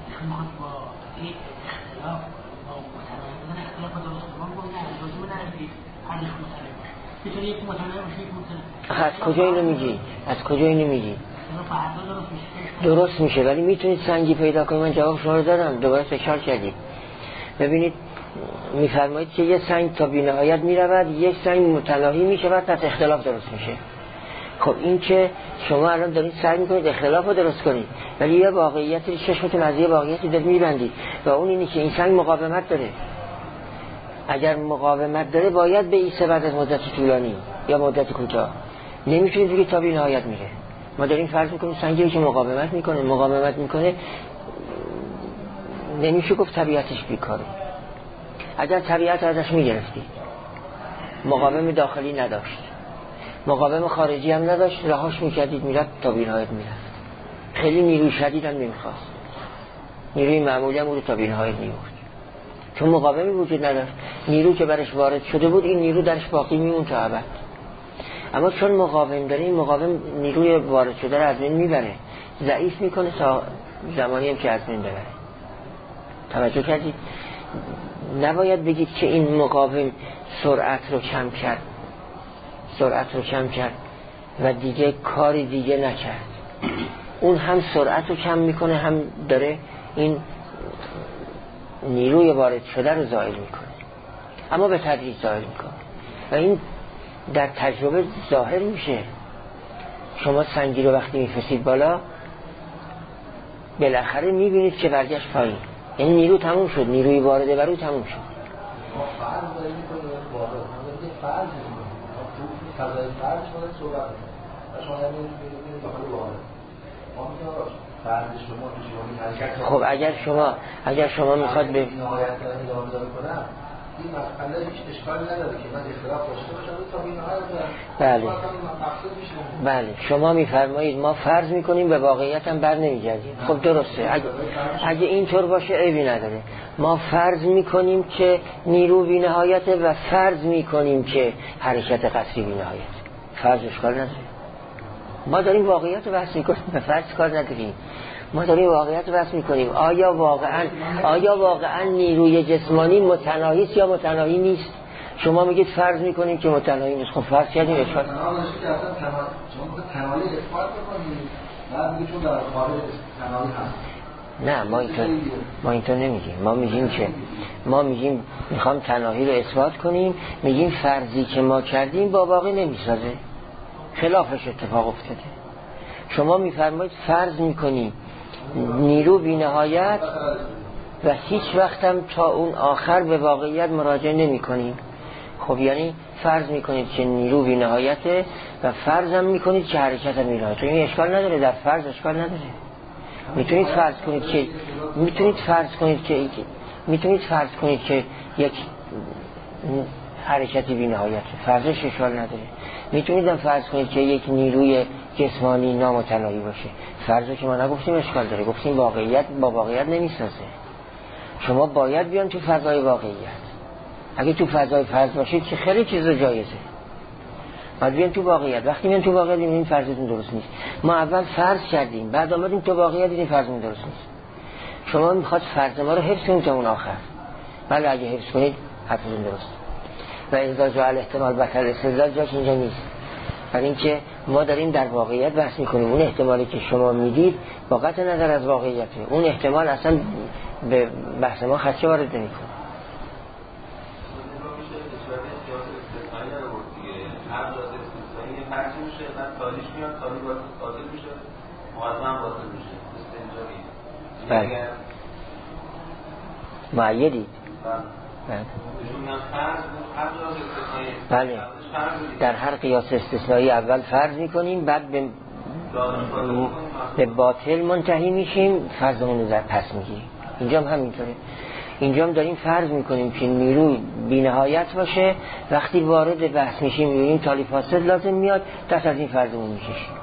از کجا اینو میگی؟ درست میشه ولی میتونید سنگی پیدا کنید. من جواب شما رو دارم، دوباره تکرار کردید. ببینید میفرمایید که یه سنگ تا بی‌نهایت میرود، یک سنگ متناهی میشود، پس اختلاف درست میشه. خب این که شما الان دارید سعی میکنید اختلاف رو درست کنید ولی یه واقعیتی چشمتون از یه واقعیتی دارید میبندید و اون اینه که این سنگ مقاومت داره. اگر مقاومت داره باید به ایسه بعد از مدت طولانی یا مدت کوتاه، نمیتونید بگید تا بی‌نهایت میره. ما داریم فرض میکنیم سنگی که مقاومت میکنه نمیشه گفت طبیعتش بیکاره. اگر طبیعت ازش میگرفتید مقاوم داخلی نداشت، مقاوم خارجی هم نداشت، رهاش میکردید میرفت تا بی‌نهایت میرفت. خیلی نیروی شدید هم نمیخواست، نیروی معمولی هم او رو تا بی‌نهایت میبرد چون مقاومی وجود نداشت. نیرو که برش وارد شده بود این نیرو درش باقی میمون تا ابد. اما چون مقاوم داره این مقاوم نیروی وارد شده رو از بین میبره، ضعیف میکنه تا زمانی هم که از بین ببره. توجه کردید؟ نباید بگید که این مقاوم سرعت رو کم کرد و دیگه کاری دیگه نکرد. اون هم سرعت رو کم میکنه هم داره این نیروی وارد شده رو زائل میکنه، اما به تدریج زائل میکنه و این در تجربه ظاهر میشه. شما سنگی رو وقتی میفرستید بالا بالاخره میبینید که برگشت پایین، یعنی نیرو تموم شد، نیروی وارده بر او تموم شد. خب اگر شما میخواد به این مسئله هیچ اشکالی نداره که من اختلاف داشته باشم تا بی‌نهایت. بله شما میفرمایید ما فرض میکنیم به واقعیت هم بر نمیگردیم. خب درسته، اگه اینطور باشه عیبی نداره. ما فرض میکنیم که نیرو بی‌نهایته و فرض میکنیم که حرکت قصری بی‌نهایت. فرض اشکال نداره. ما داریم واقعیت رو بحث میکنیم، به فرض کار نداریم. ما داریم واقعیت رو بحث میکنیم. آیا واقعا نیروی جسمانی متناهی است یا متناهی نیست؟ شما میگید فرض میکنیم که متناهی نیست. خب فرض کردیم اشکال نه، ما اینطور نمیگیم. ما میگیم میخوام تناهی رو اثبات کنیم، میگیم فرضی که ما کردیم با واقع نمیسازه، خلافش اتفاق افتاده. شما میفرمایید فرض میکنیم نیرو بی‌نهایت و هیچ وقت هم تا اون آخر به واقعیت مراجعه نمی کنیم. خب یعنی فرض میکنید که نیرو بی‌نهایته و فرض هم میکنید که حرکت بی‌نهایته. این اشکال نداره، در فرض اشکال نداره. میتونید فرض کنید که یک حرکتی بی نهایت، فرضش اشکال نداره. میتونید فرض کنید که یک نیروی جسمانی نامتناهی باشه، فرضو که ما نگفتیم اشکال داره، گفتیم واقعیت با واقعیت نمیسازه. شما باید بیان تو فضای واقعیت. اگه تو فضای فرض باشید که خیلی چیزا جایزه، باید بیان تو واقعیت. وقتی میان تو واقعیت این فرضتون درست نیست. ما اول فرض کردیم، بعد آمدیم تو واقعیت دیدیم فرضمون درست نیست. شما میخواد فرض ما رو حفظ کنید تا اون آخر. ولی اگه حفظ کنید حرفتون درست. و اذا جاء الاحتمال بطل استدلال جاش اینجا نیست. برای اینکه ما داریم در واقعیت بحث میکنیم. اون احتمالی که شما میدید با قطع نظر از واقعیته، اون احتمال اصلا به بحث ما خدشه وارد نمیکنه. بله معیدید. بله در هر قیاس استثنایی اول فرض میکنیم، بعد به باطل منتهی میشیم، فرضمون رو پس میگیریم. اینجا هم همینطوره. اینجا هم داریم فرض میکنیم که نیروی بی نهایت باشه، وقتی وارد بحث میشیم میبینیم تالی فاصل لازم میاد، دست از این فرضمون میکشیم.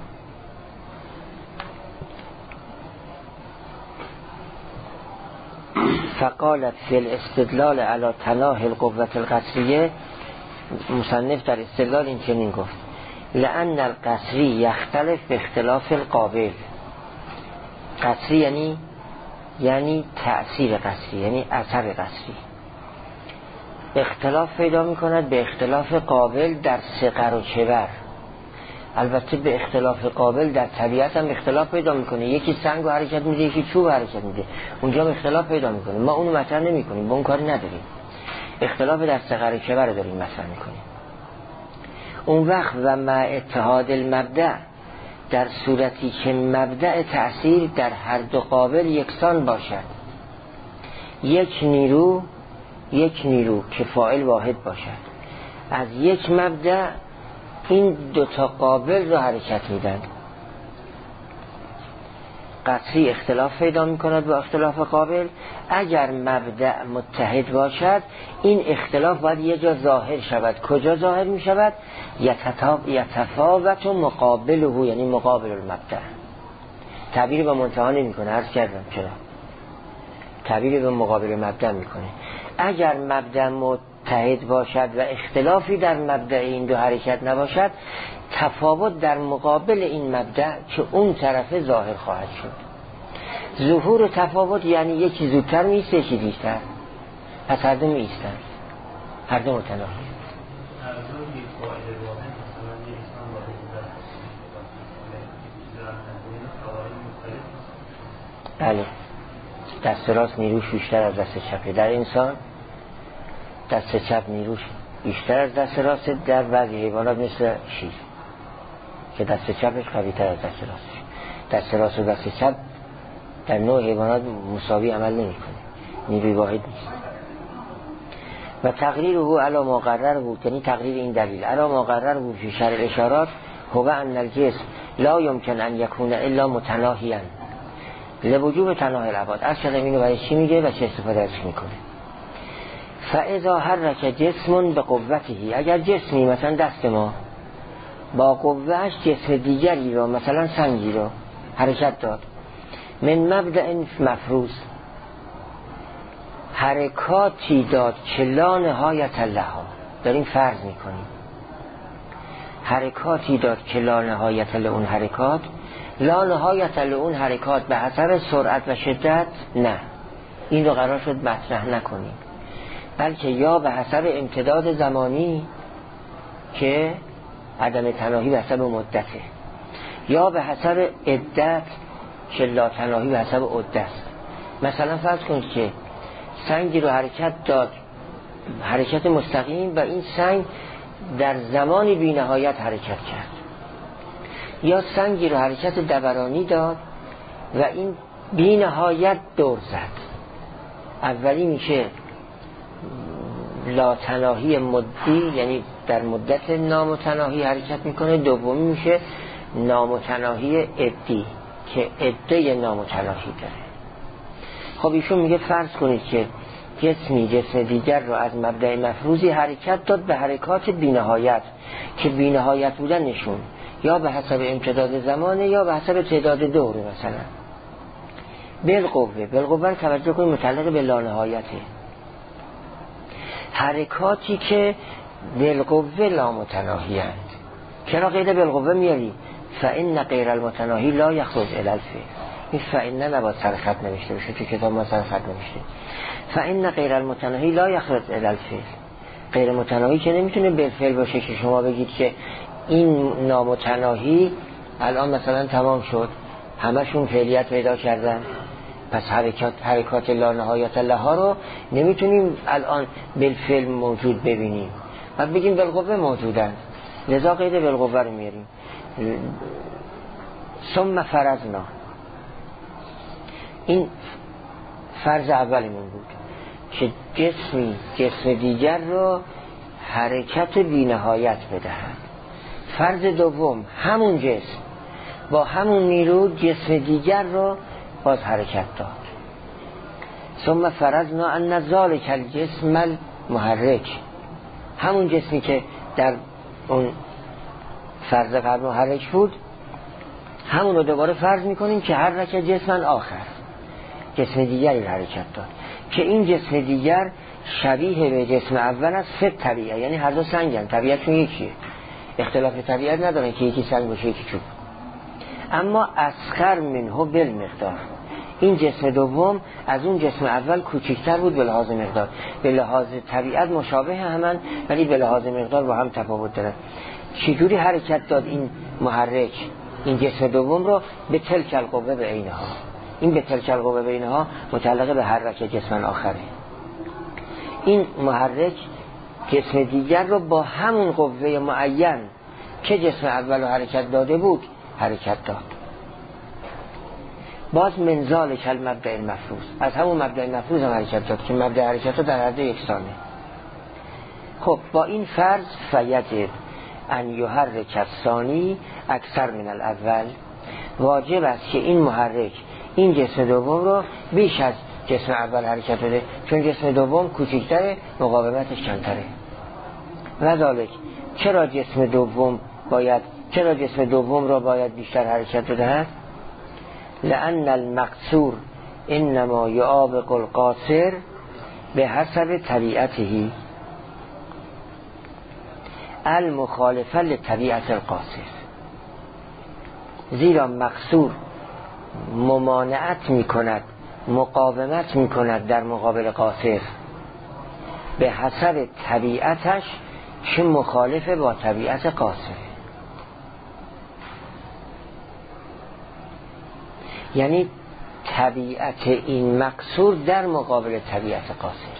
فقالت فی الاستدلال علی تناهی القوة القصریه، مصنف در استدلال این چنین گفت: لأن القصری یختلف به اختلاف القابل. قصری یعنی تأثیر قصری، یعنی اثر قصری اختلاف پیدا می کند به اختلاف قابل در صغر و کبر. البته به اختلاف قابل در طبیعت هم اختلاف پیدا میکنه. یکی سنگ و حرکت میده، یکی چوب حرکت میده، اونجا هم اختلاف پیدا میکنه. ما اونو مطرح نمیکنیم، با اون کاری نداریم. اختلاف در صغر و کبر رو داریم مطرح میکنیم. اون وقت و مع اتحاد المبدأ، در صورتی که مبدأ تأثیر در هر دو قابل یکسان باشد، یک نیرو که فاعل واحد باشد، از یک مبدأ این دوتا قابل رو حرکت میدن. قطعی اختلاف پیدا میکند با اختلاف قابل. اگر مبدأ متحد باشد این اختلاف باید یه جا ظاهر شود. کجا ظاهر میشود؟ یتفاوت مقابله، یعنی مقابل المبدأ. تعبیر به منتها نمیکنه، عرض کردم چرا. تعبیر به مقابل مبدأ میکنه. اگر مبدأ متحد باشد و اختلافی در مبدأ این دو حرکت نباشد، تفاوت در مقابل این مبدأ که اون طرف ظاهر خواهد شد. ظهور تفاوت یعنی یکی زودتر میسته، یکی دیرتر، پس هر دو میستن، هر دو متناهی. بله دست راست نیروش بیشتر از دست چپه. در انسان دست چپ نیروش بیشتر از دست راست. در بعضی حیوانات مثل شیر که دست چپش قوی‌تر از دست راستش. دست راست و دست چپ در نوع حیوانات مساوی عمل نمی‌کنه، نیروی واحد نیست. و تقریر او علی ما قرر بود، یعنی تقریر این دلیل علی ما قرر بود فی شرع الاشارات هو ان الجسم لا یمکن ان یکون الا متناهیا لوجوب تناهی الابعاد. از شدم اینو برای چی میگه و چه استفاده ازش میکنه؟ فاذا حرک جسم به قوته، اگر جسمی مثلا دست ما با قوهش جسم دیگری رو مثلا سنگی رو حرکت داد، من مبدأ مفروض، حرکاتی داد که لا نهایت لها، داریم فرض میکنیم حرکاتی داد که لا نهایت لون حرکات، لا نهایت لون حرکات به حسب سرعت و شدت، نه این رو قرار شد مطرح نکنیم، بلکه یا به حسب امتداد زمانی که عدم تناهی به حسب مدته، یا به حسب عدت که لا تناهی به حسب عدت است. مثلا فرض کنید که سنگی رو حرکت داد، حرکت مستقیم، و این سنگ در زمانی بی نهایت حرکت کرد، یا سنگی رو حرکت دورانی داد و این بی نهایت دور زد. اولی میشه لا تناهی مدی، یعنی در مدت نامتناهی حرکت میکنه. دومی میشه نامتناهی عدی، که عده نامتناهی داره. خب ایشون میگه فرض کنید که جسمی جسم دیگر رو از مبدأ مفروضی حرکت داد به حرکات بی‌نهایت که بی‌نهایت بودن نشون، یا به حسب امتداد زمانه یا به حسب تعداد دوره. مثلا بالقوه توجه کنید متعلق به لانهایته. حرکاتی که بالقوه لامتناهی هستند. چرا قید بالقوه میاری؟ فإن غیر المتناهی لا یخرج الی الفعل. این فإن نباید سر خط نوشته بشه، تو کتاب ما سر خط نوشته. فإن غیر المتناهی لا یخرج الی الفعل. غیر متناهی که نمیتونه بالفعل باشه که شما بگید که این نامتناهی الان مثلا تمام شد، همشون فعلیت پیدا کردن، پس حرکات لا نهایت لها رو نمیتونیم الان بالفعل موجود ببینیم، بعد بگیم بالقوه موجودن، لذا قید بالقوه رو میاریم. ثم فرضنا، این فرض اولیمون بود که جسم دیگر رو حرکت بی نهایت بدهد. فرض دوم، همون جسم با همون نیرو جسم دیگر رو باز حرکت داد. ثم فرضنا ان ذلک الجسم المحرک، همون جسمی که در اون فرض قبل محرک بود، همون رو دوباره فرض میکنیم که حرک جسم آخر، جسم دیگری حرکت داد که این جسم دیگر شبیه به جسم اول است فی طبیعه، یعنی هر دو سنگن، طبیعتشون یکیه، اختلاف طبیعت ندارن که یکی سنگ باشه یکی چوب، اما اصغر منه بالمقدار. این جسم دوم از اون جسم اول کوچکتر بود به لحاظ مقدار، به لحاظ طبیعت مشابه همن ولی به لحاظ مقدار با هم تفاوت دارن. چجوری حرکت داد این محرک این جسم دوم رو؟ به تلک القوه به عینها. این به تلک القوه به عینها متعلق به حرکت جسم آخره. این محرک جسم دیگر رو با همون قوه معین که جسم اول رو حرکت داده بود حرکت داد. باز منزال کل مبدأ مفروض، از همون مبدأ مفروض هم حرکت داد که مبدأ حرکت رو در هر دو یکسانه. خب با این فرض فیجب ان یحرک الثانی اکثر من الاول، واجب است که این محرک این جسم دوم رو بیش از جسم اول حرکت بده، چون جسم دوم کوچکتره مقاومتش کمتره. لذالک چرا جسم دوم را باید بیشتر حرکت بدهد؟ لأن المقصور انما یعابق القاصر به حسب طبیعته المخالفه لطبیعت القاصر. زیرا مقصور ممانعت میکند، مقاومت میکند در مقابل قاصر به حسب طبیعتش که مخالف با طبیعت قاصر. یعنی طبیعت این مقصور در مقابل طبیعت قاصر.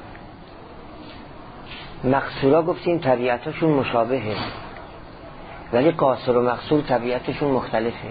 مقصورا گفتیم طبیعتشون مشابهه ولی قاصر و مقصور طبیعتشون مختلفه.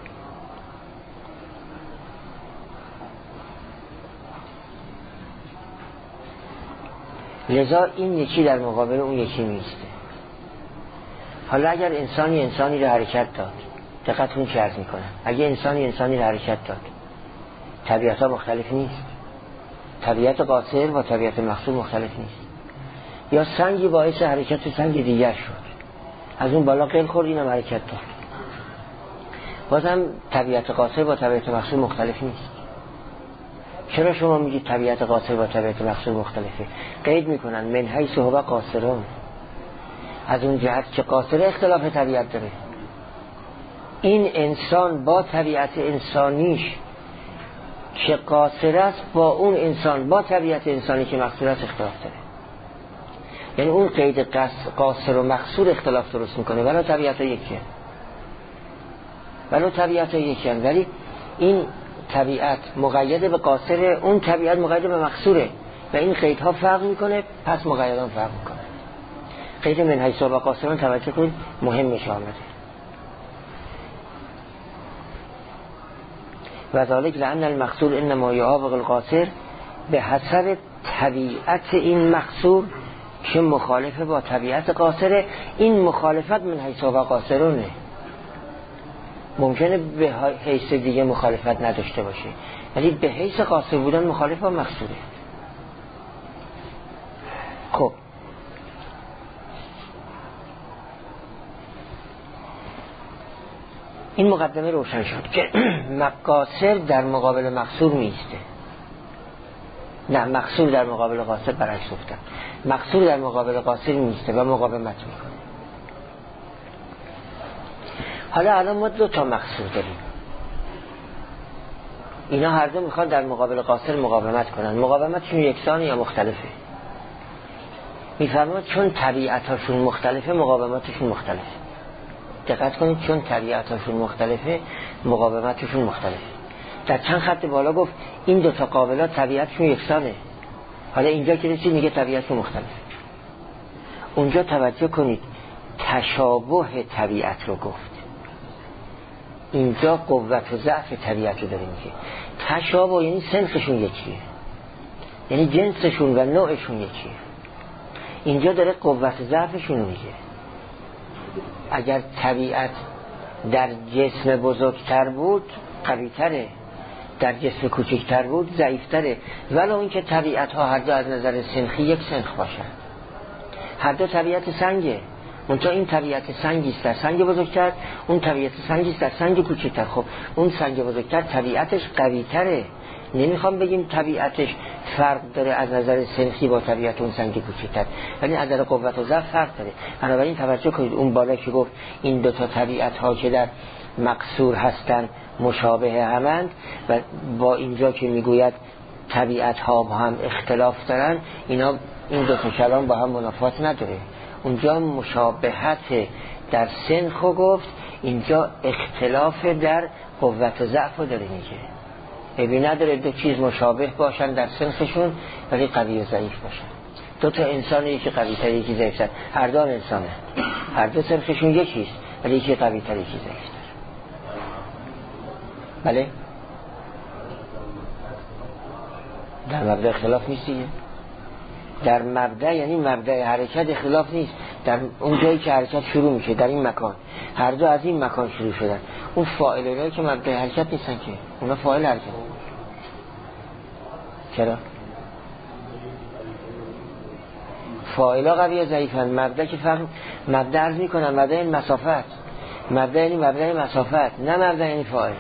لذا این یکی در مقابل اون یکی نیسته. حالا اگر انسانی رو حرکت داد، دقتون چه عرض میکنم، اگه انسانی رو حرکت داد، طبیعت ها مختلف نیست، طبیعت قاصر با طبیعت مقصور مختلف نیست. یا سنگی باعث حرکت سنگ دیگر شد، از اون بالا قل خورد اینم حرکت داد، بازم طبیعت قاصر با طبیعت مقصور مختلف نیست. چرا شما میگید طبیعت قاصر با طبیعت مقصور مختلفه؟ قید میکنن من حیث هو قاصرون، از اون جهت که قاصر اختلاف طبیعت داره. این انسان با طبیعت انسانیش که قاصر است با اون انسان با طبیعت انسانی که مقصور است اختلاف داره. یعنی اون قید قاصر و مقصور اختلاف درست میکنه ولی طبیعت یکی هست، ولی این طبیعت مقید به قاصره، اون طبیعت مقید به مقصوره و این قیدها فرق میکنه، پس مقیدان فرق میکنه. قید من حیث و قاصران توجه کنید مهمش آمده. و ذالک لأن المقصور انما یعابق القاصر به حسب طبیعت این مقصور که مخالفه با طبیعت قاصره. این مخالفت من حیث و قاصرونه، ممکنه به حیث دیگه مخالفت نداشته باشه، ولی به حیث قاصر بودن مخالف با مقصوره. خب این مقدمه روشن شد که قاصر در مقابل مقصور میسته. نه، مقصور در مقابل قاصر برعکس گفتم. مقصور در مقابل قاصر میسته و مقاومت میکنه. حالا الان ما 2 تا مقصور داریم، اینا هر دو میخوان در مقابل قاصر مقاومت کنن. مقاومتشون یکسانه یا مختلفه؟ میفرماد چون طبیعتاشون مختلفه مقاومتشون مختلفه. دقت کنید، چون طبیعتاشون مختلفه مقاومتشون مختلفه. در چند خط بالا گفت این 2 تا قابلات طبیعتشون یکسانه، حالا اینجا که رسید میگه طبیعتشون مختلفه. اونجا توجه کنید تشابه طبیعت رو گفت، اینجا قوت و ضعف طبیعت رو داره میگه. تشابه یعنی سنخشون یکیه، یعنی جنسشون و نوعشون یکیه. اینجا داره قوت و ضعفشون رو میگه. اگر طبیعت در جسم بزرگتر بود قوی‌تره، در جسم کوچکتر بود ضعیف‌تره، ولو اینکه طبیعت ها هر دو از نظر سنخی یک سنخ باشن. هر دو طبیعت سنگه، منتها این طبیعت سنگیست در سنگ بزرگتر، اون طبیعت سنگیست در سنگ کوچکتر. خب اون سنگ بزرگتر طبیعتش قوی‌تره، نمیخوام بگیم طبیعتش فرق داره از نظر سنخی با طبیعت اون سنگ کوچکتر، ولی از نظر قوت و ضعف فرق داره. بنابراین توجه کنید اون بالا که گفت این 2 تا طبیعت ها که در مقصور هستند مشابه همند، و با اینجا که میگوید طبیعت ها با هم اختلاف دارن، اینا این 2 تا کلام با هم منافات نداره. اونجا مشابهت در سنخو گفت، اینجا اختلاف در قوت و ضعف رو داره میگه. ببین نداره 2 چیز مشابه باشن در سنخشون ولی قوی و ضعیف باشن. 2 تا انسان، یکی قوی تر یکی ضعیف تر، هر دو انسانه، هر دو سنخشون یکیست ولی یکی قوی تر یکی ضعیف تر. بله در مبدأ اختلاف نیست دیگه. در مبدأ یعنی مبدأ حرکت اختلاف نیست. در اون جایی که حرکت شروع میشه، در این مکان، هر دو از این مکان شروع شدن. اون فاعلایی که مبدأ حرکت نیستن که، اونا فاعل حرکت. چرا؟ فاعلا قوی و ضعیفن. مبدأ که فهم مبدأ عرض میکنن مبدأ این مسافت، مبدأ یعنی مبدأ مسافت، نه مبدأ یعنی فاعل.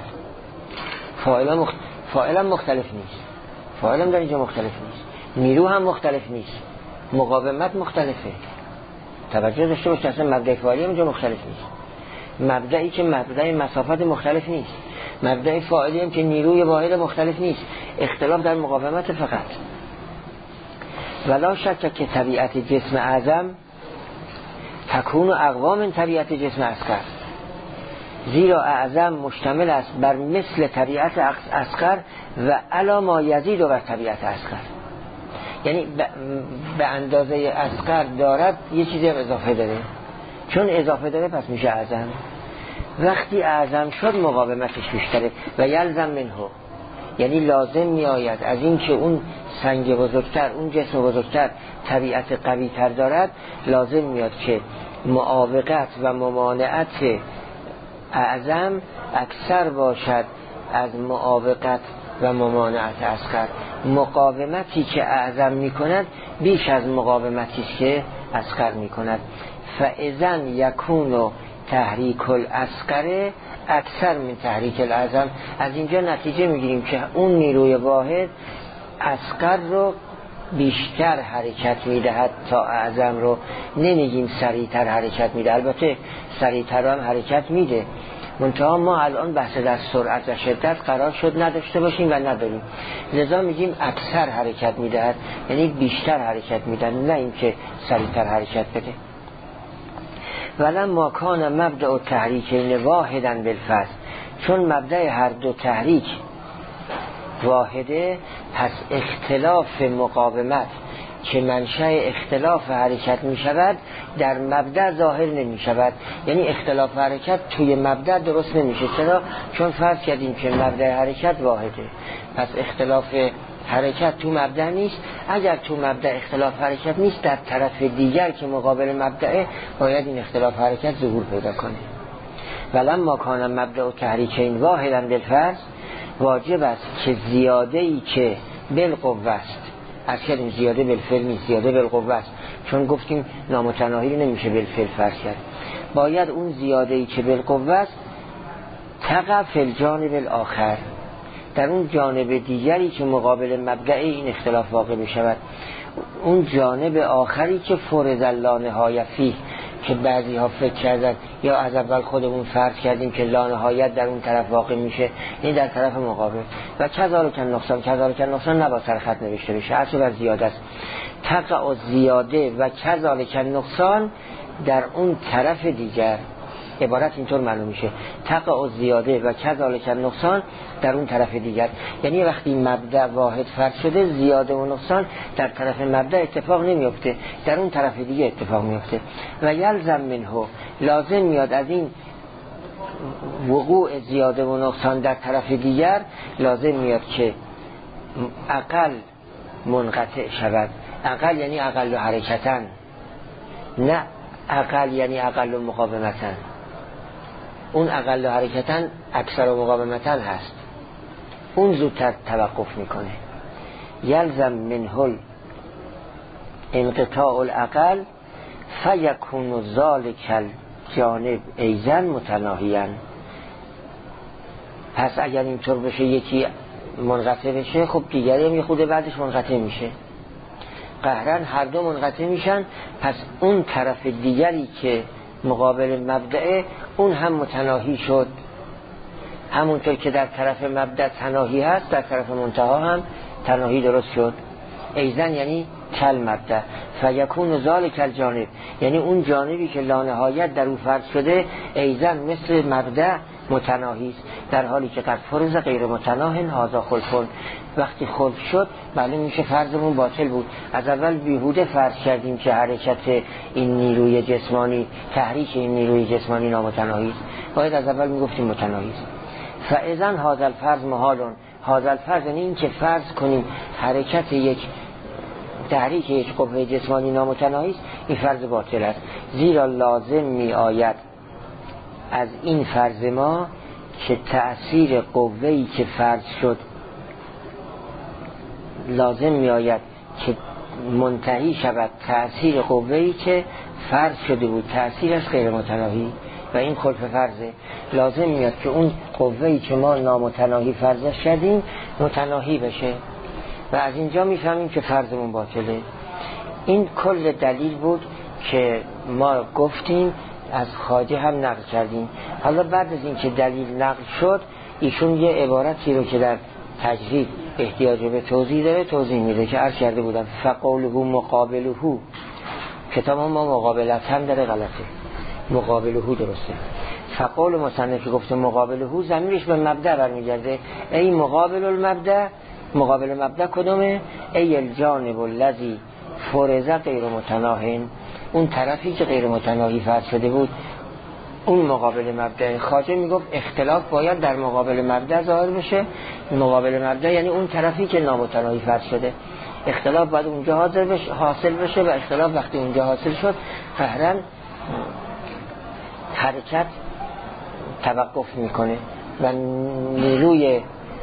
فاعلا مختلف نیست، فاعلا در اینجا مختلف نیست، نیرو هم مختلف نیست، مقاومت مختلفه. توجه داشته باشه اصلا مبدأ فاعلی هم اینجا مختلف نیست. مبدأی که مبدأ مسافت مختلف نیست، مبدأ فاعلی هم که نیروی واحد مختلف نیست، اختلاف در مقاومت فقط. ولا شک که طبیعت جسم اعظم تکون و اقوا من طبیعت جسم اصغر، زیرا اعظم مشتمل است بر مثل طبیعت اصغر و علی ما یزید و بر طبیعت اصغر. یعنی به اندازه اصغر دارد یه چیزی هم اضافه داره، چون اضافه داره پس میشه اعظم. وقتی اعظم شد مقاومتش بیشتره. و یلزم منه، یعنی لازم می آید از این که اون سنگ بزرگتر، اون جسم بزرگتر طبیعت قوی تر دارد، لازم میاد که معاوقت و ممانعت اعظم اکثر باشد از معاوقت و ممانعت اصغر. مقاومتی که اعظم می کند بیش از مقاومتی که اصغر می کند. فاذن یکون تحریک الاصغر اکثر من تحریک الاعظم. از اینجا نتیجه میگیریم که اون نیروی واحد اصغر رو بیشتر حرکت میدهد تا اعظم رو. نمیگیم سریعتر حرکت میده، البته سریعتر هم حرکت میده، منتها ما الان بحث در سرعت و شدت قرار شد نداشته باشیم و نداریم، لذا میگیم اکثر حرکت میدهد، یعنی بیشتر حرکت میده، نه اینکه سریعتر حرکت بده. ولما کان مبدأ التحریکین واحدا بالفصل، چون مبدأ هر دو تحریک واحده، پس اختلاف مقاومت که منشأ اختلاف حرکت می شود در مبدأ ظاهر نمی شود. یعنی اختلاف حرکت توی مبدأ درست نمیشه. چرا؟ چون فرض کردیم که مبدأ حرکت واحده، پس اختلاف حرکت تو مبدأ نیست. اگر تو مبدأ اختلاف حرکت نیست، در طرف دیگر که مقابل مبدأ باید این اختلاف حرکت ظهور پیدا کنه. ولما کان مبدأ تحریکین واحدا بالفرض، واجب است که زیاده ای که بالقوه است، از کردیم زیاده بالفعل نیست، زیاده بالقوه است، چون گفتیم نامتناهی رو نمیشه بالفعل فرض کرد، باید اون زیاده ای که بالقوه است تقع فی الجانب الاخر، در اون جانب دیگری که مقابل مبدأ این اختلاف واقع بشود، اون جانب آخری که فرض لا نهایت فیه، که بعضی ها فکر کردن یا از اول خودمون فرض کردیم که لا نهایت در اون طرف واقع میشه، این در طرف مقابل. و کذالک نقصان نباید سر خط نوشته بشه، اصلا زیاده است. تقع زیاده و کذالک نقصان در اون طرف دیگر، عبارت اینطور معلوم میشه، تقع زیاده و کذالک نقصان در اون طرف دیگر، یعنی وقتی مبدأ واحد فرض شده، زیاده و نقصان در طرف مبدأ اتفاق نمیفته، در اون طرف دیگه اتفاق میفته. و یلزم منه، لازم میاد از این وقوع زیاده و نقصان در طرف دیگر، لازم میاد که اقل منقطع شود. اقل یعنی اقل حرکتاً، نه اقل یعنی اقل مقاومتاً. اون اقل حرکتاً اکثر مقاومتاً هست، اون زودتر توقف میکنه. یلزم منه انقطاع الاقل فیکون ذلک الجانب ایضا متناهیاً. پس اگر اینطور بشه یکی منقطع بشه، خب دیگری هم یه خود بعدش منقطع میشه، قهرن هر دو منقطع میشن، پس اون طرف دیگری که مقابل مبدأ اون هم متناهی شد، همونطور که در طرف مبدأ تناهی هست در طرف منتها هم تناهی درست شد. ایضا یعنی کل مبدأ، فیکون ذالک الجانب یعنی اون جانبی که لا نهایت در او فرض شده، ایضا مثل مبدأ متناهی است، در حالی که قد فرض غیر متناه هذا خلفون. وقتی خلف شد بله میشه فرضمون باطل بود، از اول بیهوده فرض کردیم که حرکت این نیروی جسمانی، تحریک این نیروی جسمانی نامتناهی است، باید از اول میگفتیم متناهی است. فاذا هذا الفرض محالون، هذا الفرض یعنی این که فرض کنیم حرکت یک تحریک یک قوه جسمانی نامتناهی است، این فرض باطل است، زیرا لازم می آید از این فرض ما که تأثیر قوه‌ای که فرض شد، لازم می آید که منتهی شود تأثیر قوه‌ای که فرض شده بود، تأثیرش غیر متناهی و این خلف فرضه، لازم میاد که اون قوه‌ای که ما نامتناهی فرضش شدیم متناهی بشه و از اینجا میفهمیم که فرضمون باطله. این کل دلیل بود که ما گفتیم، از خواجه هم نقل کردیم. حالا بعد از این که دلیل نقل شد، ایشون یه عبارتی رو که در تجرید احتیاج به توضیح داره توضیح میده که عرض کرده بودم فقوله مقابله، کتاب ما مقابلت هم داره غلطه، مقابله درسته. فقول مصنف که گفته مقابله ضمیرش به مبدأ برمیگرده، ای مقابل المبدأ، مقابل مبدأ کدومه؟ ای الجانب الذی فرض غیر متناهین، اون طرفی که غیر متناهی فرض شده بود اون مقابل مبدأ. خواجه میگفت اختلاف باید در مقابل مبدأ ظاهر بشه، مقابل مبدأ یعنی اون طرفی که نامتناهی فرض شده، اختلاف باید اونجا حاصل بشه و اختلاف وقتی اونجا حاصل شد قهرن حرکت توقف میکنه و نیروی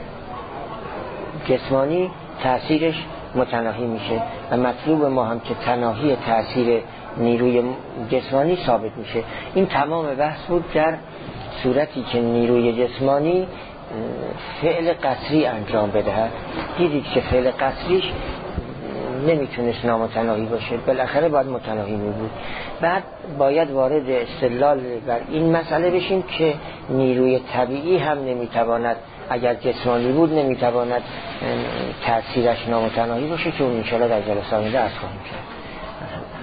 جسمانی تأثیرش متناهی میشه و مطلوب ما هم که تناهی تأثیر نیروی جسمانی ثابت میشه. این تمام بحث بود در صورتی که نیروی جسمانی فعل قصری انجام بدهد. دیدید که فعل قصریش نمیتونست نامتناهی باشه، بالاخره باید متناهی میبود. بعد باید وارد استدلال بر این مسئله بشیم که نیروی طبیعی هم نمیتواند، اگر جسمانی بود نمیتواند تأثیرش نامتناهی باشه، که اون انشاءالله در جلسه آینده عرض خواهیم کرد.